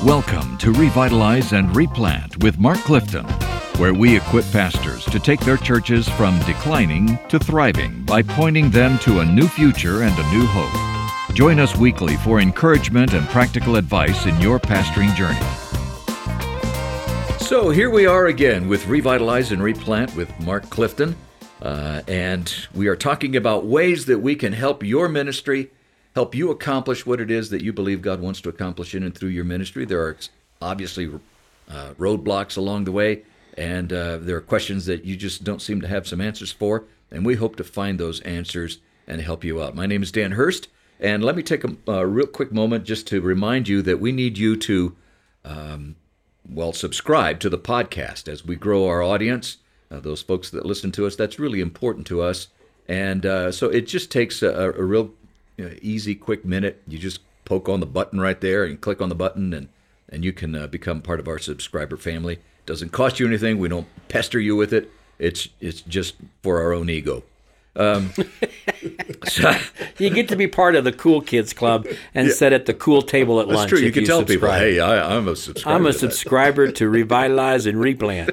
Welcome to Revitalize and Replant with Mark Clifton, where we equip pastors to take their churches from declining to thriving by pointing them to a new future and a new hope. Join us weekly for encouragement and practical advice in your pastoring journey. So here we are again with Revitalize and Replant with Mark Clifton, and we are talking about ways that we can help your ministry, help you accomplish what it is that you believe God wants to accomplish in and through your ministry. There are obviously roadblocks along the way, and there are questions that you just don't seem to have some answers for, and we hope to find those answers and help you out. My name is Dan Hurst, and let me take a real quick moment just to remind you that we need you to, subscribe to the podcast as we grow our audience. Those folks that listen to us, that's really important to us, and so it just takes a real easy, quick minute. You just poke on the button right there and click on the button, and you can become part of our subscriber family. It doesn't cost you anything. We don't pester you with it. It's just for our own ego. So, you get to be part of the cool kids club and sit at the cool table at lunch. That's true. You can tell people, hey, I'm a subscriber. I'm a subscriber to Revitalize and Replant.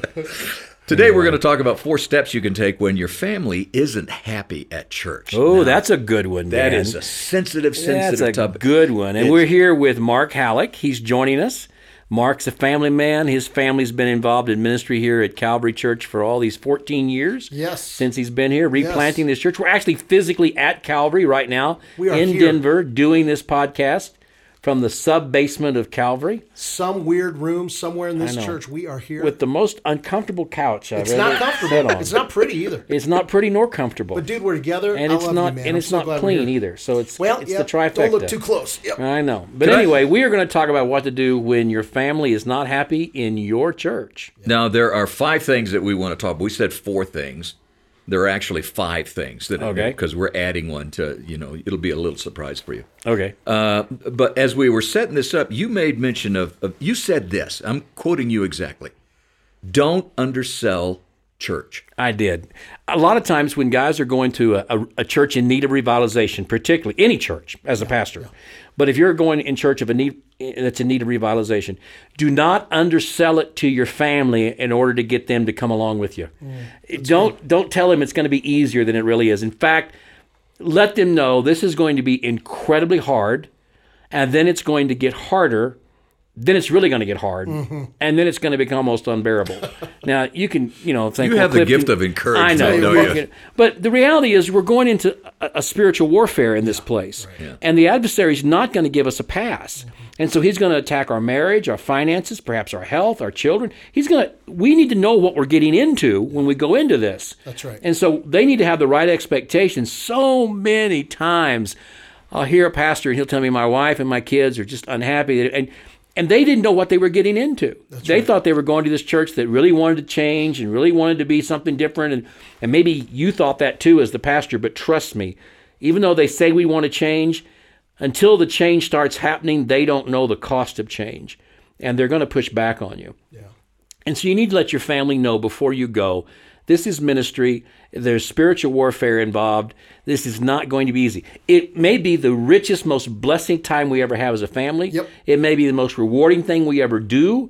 Today we're going to talk about 4 steps you can take when your family isn't happy at church. Oh, now, that's a good one, Dan. That is a sensitive topic. That's a good one. And we're here with Mark Halleck. He's joining us. Mark's a family man. His family's been involved in ministry here at Calvary Church for all these 14 years. Yes. Since he's been here, replanting this church. We're actually physically at Calvary right now in here. Denver doing this podcast from the sub-basement of Calvary. Some weird room somewhere in this church. We are here. With the most uncomfortable couch I've ever It's not comfortable. It's not pretty either. It's not pretty nor comfortable. But dude, we're together. And it's not and it's not clean either. So it's the trifecta. Don't look too close. Yep. I know. But anyway, we are going to talk about what to do when your family is not happy in your church. Now, there are 5 things that we want to talk about. We said 4 things. There are actually 5 things that because we're adding one to, it'll be a little surprise for you. Okay. But as we were setting this up, you made mention of you said this. I'm quoting you exactly. Don't undersell church. I did. A lot of times when guys are going to a church in need of revitalization, particularly any church as a pastor, but if you're going in church that's in need of revitalization, do not undersell it to your family in order to get them to come along with you. Don't tell them it's going to be easier than it really is. In fact, let them know this is going to be incredibly hard, and then it's going to get harder. Then it's really going to get hard, and then it's going to become almost unbearable. Now, you can, think... You have the gift of encouragement, I know. don't you? But the reality is we're going into a spiritual warfare in this place, and the adversary's not going to give us a pass. And so he's going to attack our marriage, our finances, perhaps our health, our children. We need to know what we're getting into when we go into this. That's right. And so they need to have the right expectations. So many times I'll hear a pastor, and he'll tell me my wife and my kids are just unhappy, and they didn't know what they were getting into. They thought they were going to this church that really wanted to change and really wanted to be something different. And maybe you thought that too as the pastor, but trust me, even though they say we want to change, until the change starts happening, they don't know the cost of change. And they're going to push back on you. Yeah. And so you need to let your family know before you go, this is ministry. There's spiritual warfare involved. This is not going to be easy. It may be the richest, most blessing time we ever have as a family. Yep. It may be the most rewarding thing we ever do,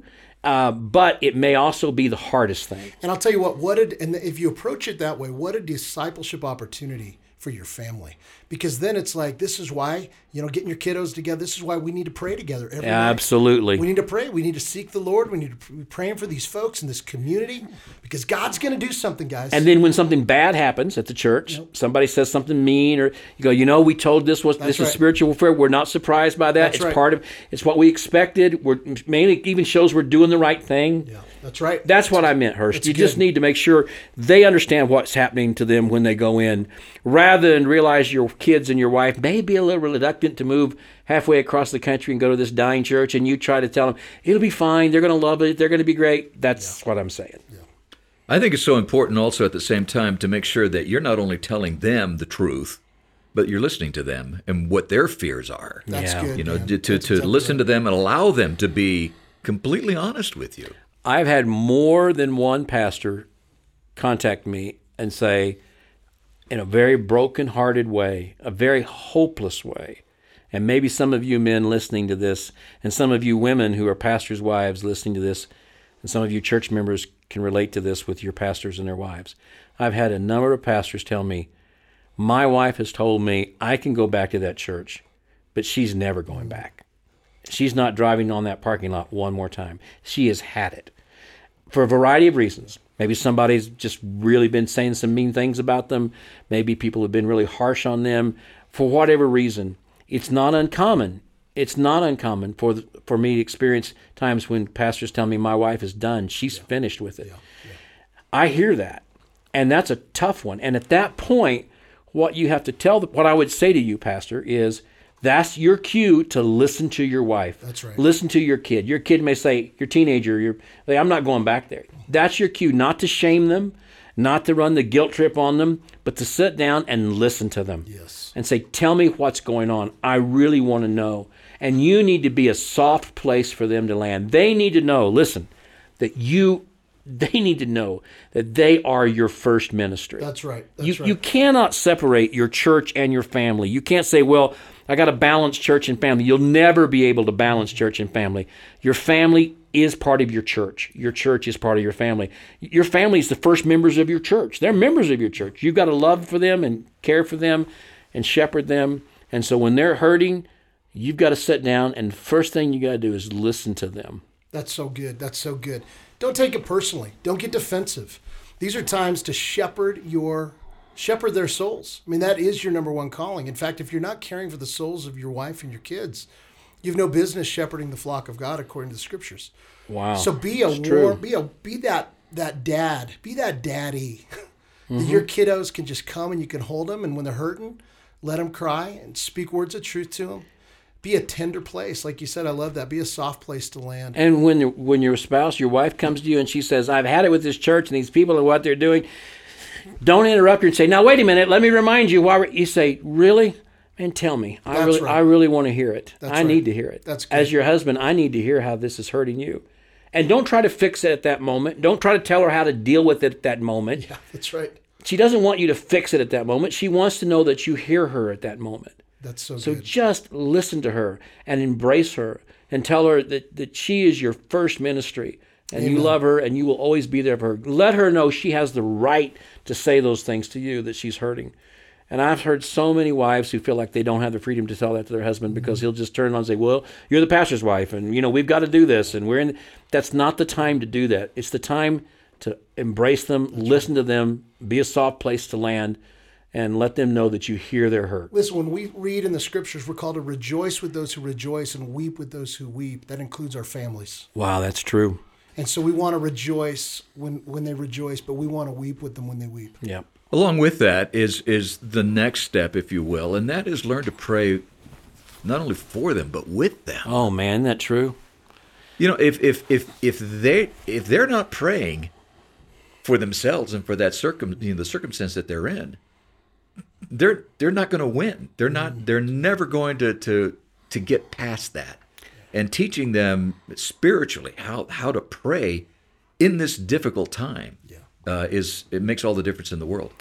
but it may also be the hardest thing. And I'll tell you and if you approach it that way, what a discipleship opportunity for your family. Because then it's like, this is why, getting your kiddos together, this is why we need to pray together every night. Absolutely. We need to pray. We need to seek the Lord. We need to be praying for these folks in this community because God's going to do something, guys. And then when something bad happens at the church, somebody says something mean, or you go, we told this was spiritual warfare. We're not surprised by that. It's what we expected. We're mainly even shows we're doing the right thing. Yeah, that's right. That's what I meant, Hurst. You just need to make sure they understand what's happening to them when they go in, rather than realize your kids and your wife may be a little reluctant to move halfway across the country and go to this dying church, and you try to tell them, it'll be fine, they're going to love it, they're going to be great. That's what I'm saying. Yeah. I think it's so important also at the same time to make sure that you're not only telling them the truth, but you're listening to them and what their fears are. That's good. To listen to them and allow them to be completely honest with you. I've had more than one pastor contact me and say, in a very broken-hearted way, a very hopeless way, And maybe some of you men listening to this, and some of you women who are pastors' wives listening to this, and some of you church members can relate to this with your pastors and their wives. I've had a number of pastors tell me, my wife has told me I can go back to that church, but she's never going back. She's not driving on that parking lot one more time. She has had it for a variety of reasons. Maybe somebody's just really been saying some mean things about them. Maybe people have been really harsh on them. For whatever reason, it's not uncommon. It's not uncommon for me to experience times when pastors tell me my wife is done. She's finished with it. I hear that, and that's a tough one. And at that point, what you have to what I would say to you, Pastor, is that's your cue to listen to your wife. That's right. Listen to your kid. Your kid may say, your teenager, I'm not going back there. That's your cue, not to shame them, not to run the guilt trip on them, but to sit down and listen to them. Yes. And say, tell me what's going on. I really want to know. And you need to be a soft place for them to land. They need to know, listen, they need to know that they are your first ministry. That's right. You cannot separate your church and your family. You can't say, well, I got to balance church and family. You'll never be able to balance church and family. Your family is part of your church. Your church is part of your family. Your family is the first members of your church. They're members of your church. You've got to love for them and care for them and shepherd them. And so when they're hurting, you've got to sit down, and the first thing you got to do is listen to them. That's so good. That's so good. Don't take it personally. Don't get defensive. These are times to shepherd their souls. I mean, that is your number one calling. In fact, if you're not caring for the souls of your wife and your kids, you have no business shepherding the flock of God according to the scriptures. Wow. So be that dad, be that daddy. Mm-hmm. That your kiddos can just come and you can hold them, and when they're hurting, let them cry and speak words of truth to them. Be a tender place. Like you said, I love that. Be a soft place to land. And when your spouse, your wife comes to you and she says, I've had it with this church and these people and what they're doing, don't interrupt her and say, now, wait a minute, let me remind you. You say, really? And tell me. I really want to hear it. I need to hear it. That's good. As your husband, I need to hear how this is hurting you. And don't try to fix it at that moment. Don't try to tell her how to deal with it at that moment. Yeah, that's right. She doesn't want you to fix it at that moment. She wants to know that you hear her at that moment. That's so So good. just listen to her and embrace her and tell her that she is your first ministry and you love her and you will always be there for her. Let her know she has the right to say those things to you, that she's hurting. And I've heard so many wives who feel like they don't have the freedom to tell that to their husband because he'll just turn on and say, well, you're the pastor's wife and, we've got to do this. And that's not the time to do that. It's the time to embrace them, listen to them, be a soft place to land, and let them know that you hear their hurt. Listen, when we read in the scriptures, we're called to rejoice with those who rejoice and weep with those who weep. That includes our families. Wow, that's true. And so we want to rejoice when they rejoice, but we want to weep with them when they weep. Yeah. Along with that is the next step, if you will, and that is learn to pray not only for them but with them. Oh man, isn't that true? If they're not praying for themselves and for that the circumstance that they're in, they're not going to win. They're never going to get past that. And teaching them spiritually how to pray in this difficult time it makes all the difference in the world.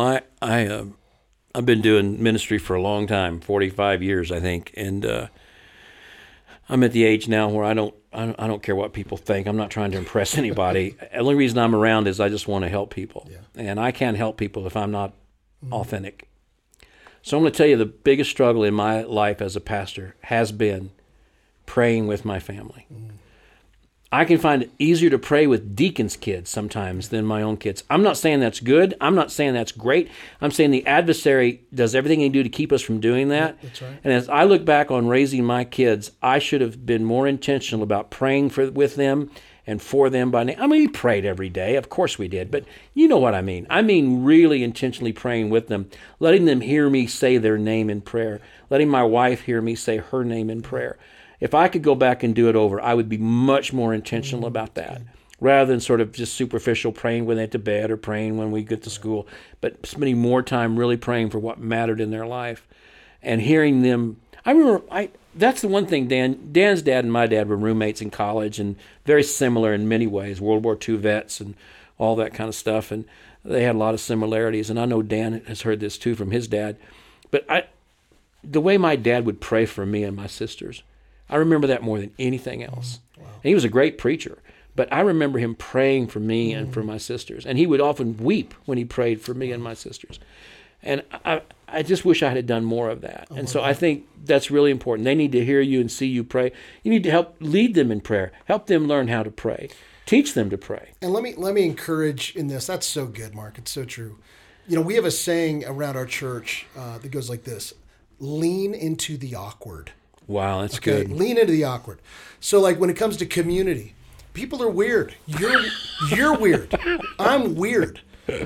I've been doing ministry for a long time, 45 years, I think, and I'm at the age now where I don't care what people think. I'm not trying to impress anybody. The only reason I'm around is I just want to help people, and I can't help people if I'm not authentic. So I'm going to tell you the biggest struggle in my life as a pastor has been praying with my family. I can find it easier to pray with deacons' kids sometimes than my own kids. I'm not saying that's good. I'm not saying that's great. I'm saying the adversary does everything he can do to keep us from doing that. That's right. And as I look back on raising my kids, I should have been more intentional about praying with them and for them by name. I mean, we prayed every day. Of course we did. But you know what I mean. I mean really intentionally praying with them, letting them hear me say their name in prayer, letting my wife hear me say her name in prayer. If I could go back and do it over, I would be much more intentional about that, rather than sort of just superficial praying when they get to bed or praying when we get to school, but spending more time really praying for what mattered in their life and hearing them. I remember, that's the one thing, Dan's dad and my dad were roommates in college and very similar in many ways, World War II vets and all that kind of stuff, and they had a lot of similarities, and I know Dan has heard this too from his dad, but the way my dad would pray for me and my sisters, I remember that more than anything else. Wow. And he was a great preacher, but I remember him praying for me and for my sisters. And he would often weep when he prayed for me and my sisters. And I just wish I had done more of that. And so I think that's really important. They need to hear you and see you pray. You need to help lead them in prayer. Help them learn how to pray. Teach them to pray. And let me encourage in this. That's so good, Mark. It's so true. You know, we have a saying around our church that goes like this: lean into the awkward. Wow, that's good. Lean into the awkward. So like when it comes to community, people are weird. You're weird. I'm weird.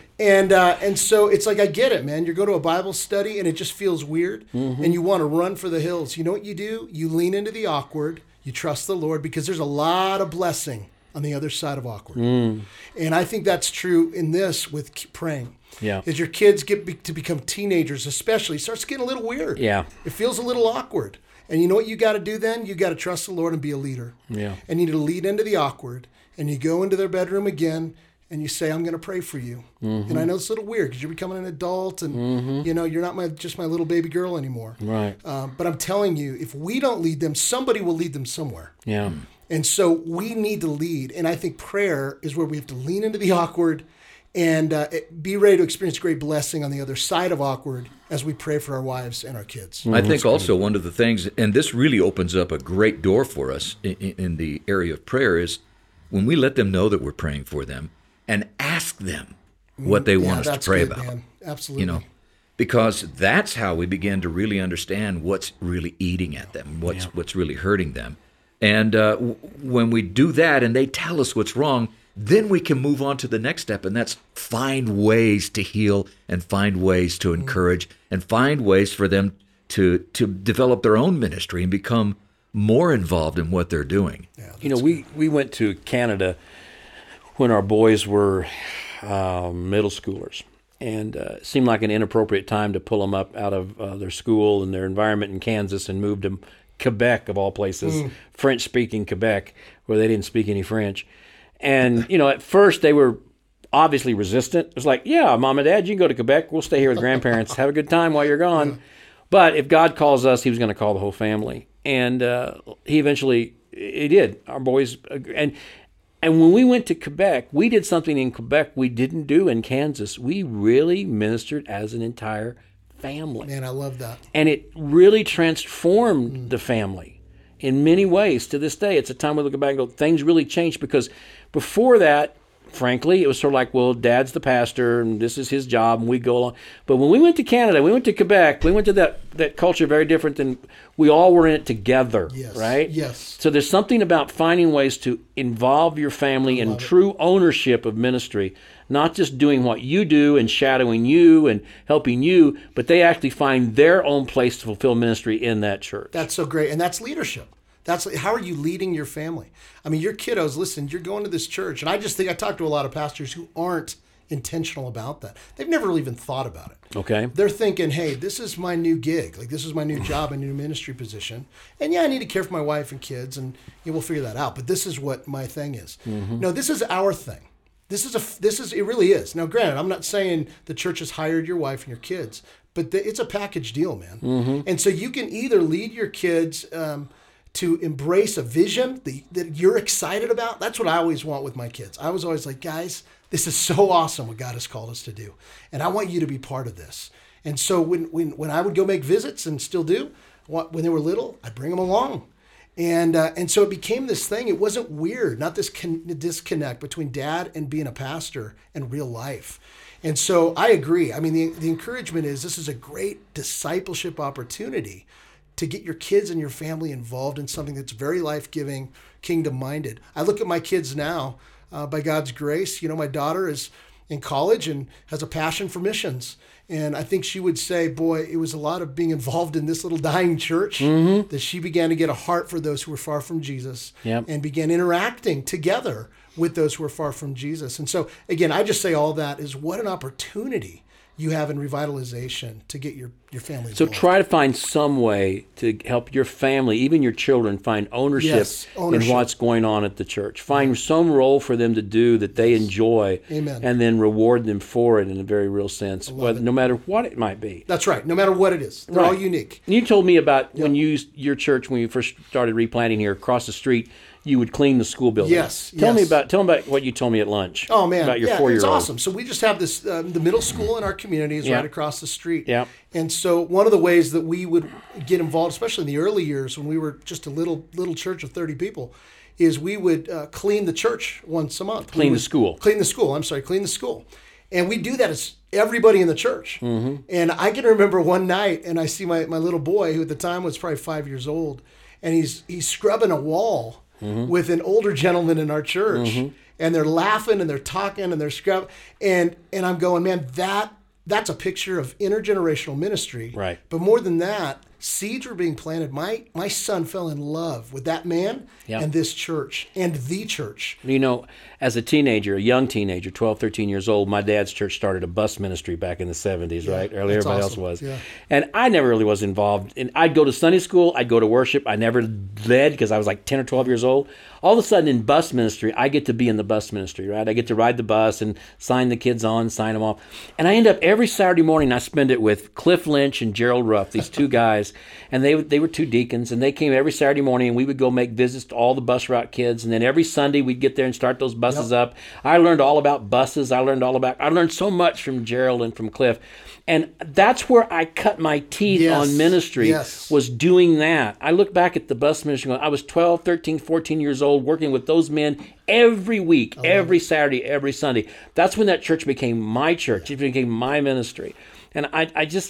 And so it's like, I get it, man. You go to a Bible study and it just feels weird and you want to run for the hills. You know what you do? You lean into the awkward. You trust the Lord, because there's a lot of blessing on the other side of awkward. And I think that's true in this with praying. Yeah. As your kids get to become teenagers, especially, it starts getting a little weird. Yeah. It feels a little awkward. And you know what you got to do then? You got to trust the Lord and be a leader. Yeah. And you need to lead into the awkward. And you go into their bedroom again and you say, I'm going to pray for you. And I know it's a little weird because you're becoming an adult and, you know, you're not just my little baby girl anymore. Right. But I'm telling you, if we don't lead them, somebody will lead them somewhere. Yeah. And so we need to lead. And I think prayer is where we have to lean into the awkward and be ready to experience great blessing on the other side of awkward as we pray for our wives and our kids. I think also one of the things, and this really opens up a great door for us in the area of prayer, is when we let them know that we're praying for them and ask them what they want us to pray about. Man. Absolutely. You know, because that's how we begin to really understand what's really eating at them, what's really hurting them. And when we do that and they tell us what's wrong, then we can move on to the next step, and that's find ways to heal and find ways to encourage and find ways for them to develop their own ministry and become more involved in what they're doing. Yeah, you know, we went to Canada when our boys were middle schoolers, and it seemed like an inappropriate time to pull them up out of their school and their environment in Kansas and move to Quebec, of all places, French-speaking Quebec, where they didn't speak any French. And, you know, at first they were obviously resistant. It was like, yeah, Mom and Dad, you can go to Quebec. We'll stay here with grandparents. Have a good time while you're gone. But if God calls us, he was going to call the whole family. And he did. Our boys, and when we went to Quebec, we did something in Quebec we didn't do in Kansas. We really ministered as an entire family. Man, I love that. And it really transformed the family in many ways. To this day, it's a time we look back and go, things really changed, because before that, frankly, it was sort of like, well, Dad's the pastor and this is his job and we go along. But when we went to Canada, we went to Quebec, we went to that culture very different than we all were in it together, right? Yes. So there's something about finding ways to involve your family in true ownership of ministry, not just doing what you do and shadowing you and helping you, but they actually find their own place to fulfill ministry in that church. That's so great. And that's leadership. That's how are you leading your family? I mean, your kiddos, listen, you're going to this church. And I just think I talk to a lot of pastors who aren't intentional about that. They've never really even thought about it. Okay. They're thinking, hey, this is my new gig. Like, this is my new job, a new ministry position. And yeah, I need to care for my wife and kids, and we'll figure that out. But this is what my thing is. No, this is our thing. It really is. Now, granted, I'm not saying the church has hired your wife and your kids, but it's a package deal, man. And so you can either lead your kids to embrace a vision that you're excited about. That's what I always want with my kids. I was always like, guys, this is so awesome what God has called us to do. And I want you to be part of this. And so when I would go make visits, and still do, when they were little, I'd bring them along. And so it became this thing. It wasn't weird, not this disconnect between dad and being a pastor and real life. And so I agree. I mean, the encouragement is this is a great discipleship opportunity to get your kids and your family involved in something that's very life-giving, kingdom-minded. I look at my kids now, by God's grace. You know, my daughter is in college and has a passion for missions. And I think she would say, boy, it was a lot of being involved in this little dying church that she began to get a heart for those who were far from Jesus and began interacting together with those who were far from Jesus. And so, again, I just say all that is what an opportunity you have in revitalization to get your family So involved. try to find some way to help your family, even your children, find ownership, Yes, ownership. in what's going on at the church. Find some role for them to do that they enjoy, Amen. and then reward them for it in a very real sense, no matter what it might be. That's right. No matter what it is, they're all Right. unique. And you told me about when your church, when you first started replanting here across the street, you would clean the school building. Yes, Tell me yes. about what you told me at lunch. Oh man, about your yeah, 4-year-old. it's awesome. So we just have this the middle school in our community is Yeah. right across the street. Yeah. And so one of the ways that we would get involved, especially in the early years when we were just a little church of 30 people, is we would clean the church once a month. Clean the school. Clean the school. I'm sorry, clean the school. And we do that as everybody in the church. Mm-hmm. And I can remember one night, and I see my little boy, who at the time was probably 5 years old, and he's scrubbing a wall with an older gentleman in our church, and they're laughing and they're talking and they're scrubbing, and I'm going, man, that's a picture of intergenerational ministry. Right. But more than that, seeds were being planted. My son fell in love with that man Yeah. and this church and the church. You know, as a teenager, a young teenager, 12, 13 years old, my dad's church started a bus ministry back in the 70s, right? Early that's everybody awesome. else was. Yeah. And I never really was involved. And I'd go to Sunday school, I'd go to worship. I never led because I was like 10 or 12 years old. All of a sudden in bus ministry, I get to be in the bus ministry, right? I get to ride the bus and sign the kids on, sign them off. And I end up every Saturday morning, I spend it with Cliff Lynch and Gerald Ruff, these two guys. And they were two deacons, and they came every Saturday morning, and we would go make visits to all the bus route kids. And then every Sunday, we'd get there and start those buses up. I learned all about buses. I learned so much from Gerald and from Cliff. And that's where I cut my teeth Yes, on ministry, yes. was doing that. I look back at the bus ministry going, I was 12, 13, 14 years old working with those men every week, every Saturday, every Sunday. That's when that church became my church. It became my ministry. And I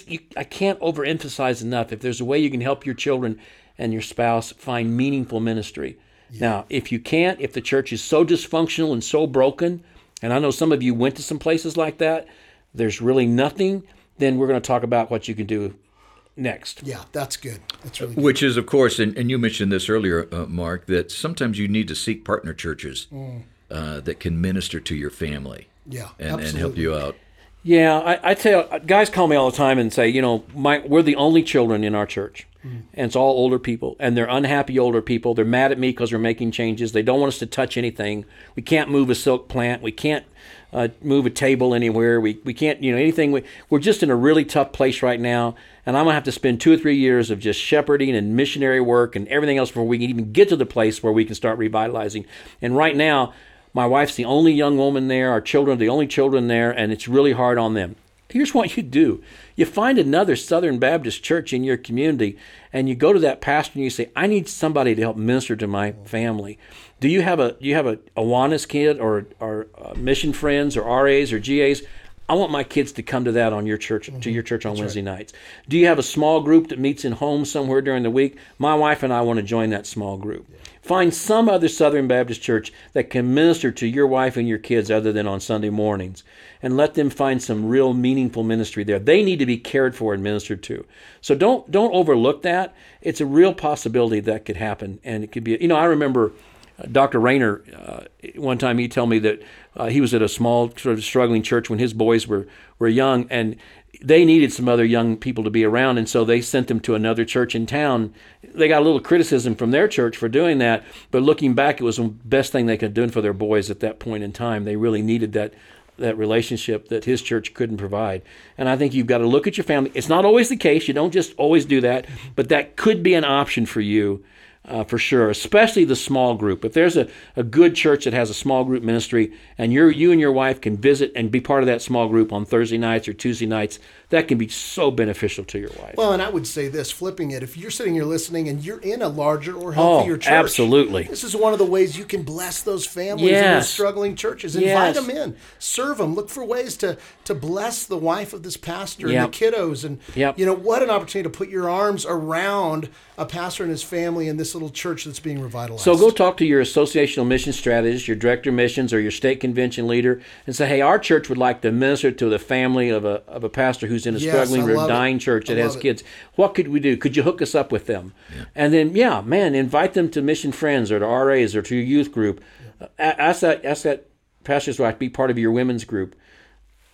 can't overemphasize enough, if there's a way you can help your children and your spouse find meaningful ministry. Now, if you can't, if the church is so dysfunctional and so broken, and I know some of you went to some places like that, there's really nothing, then we're going to talk about what you can do next. Yeah, that's good. That's really good. Which is, of course, and you mentioned this earlier, Mark, that sometimes you need to seek partner churches that can minister to your family Yeah, and absolutely. help you out. Yeah, I tell guys call me all the time and say, we're the only children in our church, and it's all older people, and they're unhappy older people. They're mad at me because we're making changes. They don't want us to touch anything. We can't move a silk plant. We can't move a table anywhere. We can't, anything. We're just in a really tough place right now, and I'm going to have to spend 2 or 3 years of just shepherding and missionary work and everything else before we can even get to the place where we can start revitalizing. And right now, my wife's the only young woman there. Our children are the only children there, and it's really hard on them. Here's what you do. You find another Southern Baptist church in your community, and you go to that pastor and you say, I need somebody to help minister to my family. Do you have a Awanas kid or mission friends or RAs or GAs? I want my kids to come to that on your church, to your church on Wednesday nights. Do you have a small group that meets in homes somewhere during the week? My wife and I want to join that small group. Find some other Southern Baptist church that can minister to your wife and your kids other than on Sunday mornings, and let them find some real meaningful ministry there. They need to be cared for and ministered to. So don't overlook that. It's a real possibility that could happen, and it could be. I remember Dr. Rayner, one time he told me that he was at a small sort of struggling church when his boys were young, and they needed some other young people to be around, and so they sent them to another church in town. They got a little criticism from their church for doing that, but looking back, it was the best thing they could do for their boys at that point in time. They really needed that relationship that his church couldn't provide. And I think you've got to look at your family. It's not always the case. You don't just always do that, but that could be an option for you. For sure, especially the small group. If there's a good church that has a small group ministry, and you and your wife can visit and be part of that small group on Thursday nights or Tuesday nights, that can be so beneficial to your wife. Well, and I would say this, flipping it, if you're sitting here listening and you're in a larger or healthier church, absolutely. This is one of the ways you can bless those families in those struggling churches. Invite them in, serve them, look for ways to bless the wife of this pastor and the kiddos. And, what an opportunity to put your arms around a pastor and his family in this little church that's being revitalized. So go talk to your associational mission strategist, your director of missions, or your state convention leader, and say, hey, our church would like to minister to the family of a pastor who's in a struggling or dying church that has kids. What could we do? Could you hook us up with them? Yeah. And then, invite them to Mission Friends or to RAs or to your youth group. Ask that pastor's wife to be part of your women's group.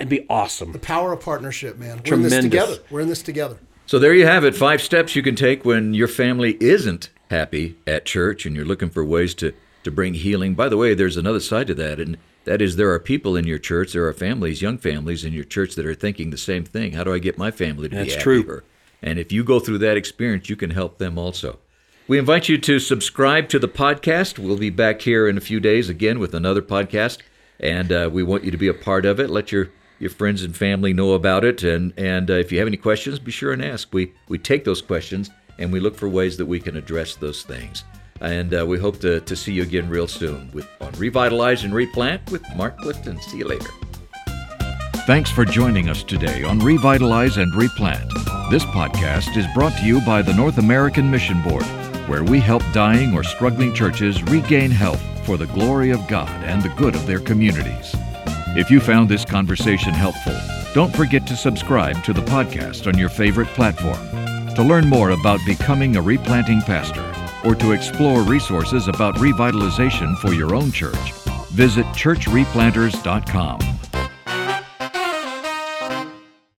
and be awesome. The power of partnership, man. Tremendous. We're in this together. We're in this together. So there you have it, 5 steps you can take when your family isn't happy at church and you're looking for ways to bring healing. By the way, there's another side to that, and that is there are people in your church, there are families, young families in your church that are thinking the same thing. How do I get my family to be That's happier? true. And if you go through that experience, you can help them also. We invite you to subscribe to the podcast. We'll be back here in a few days again with another podcast, and we want you to be a part of it. Let your friends and family know about it, and if you have any questions, be sure and ask. We take those questions, and we look for ways that we can address those things. And we hope to see you again real soon on Revitalize and Replant with Mark Clifton. See you later. Thanks for joining us today on Revitalize and Replant. This podcast is brought to you by the North American Mission Board, where we help dying or struggling churches regain health for the glory of God and the good of their communities. If you found this conversation helpful, don't forget to subscribe to the podcast on your favorite platform. To learn more about becoming a replanting pastor or to explore resources about revitalization for your own church, visit churchreplanters.com.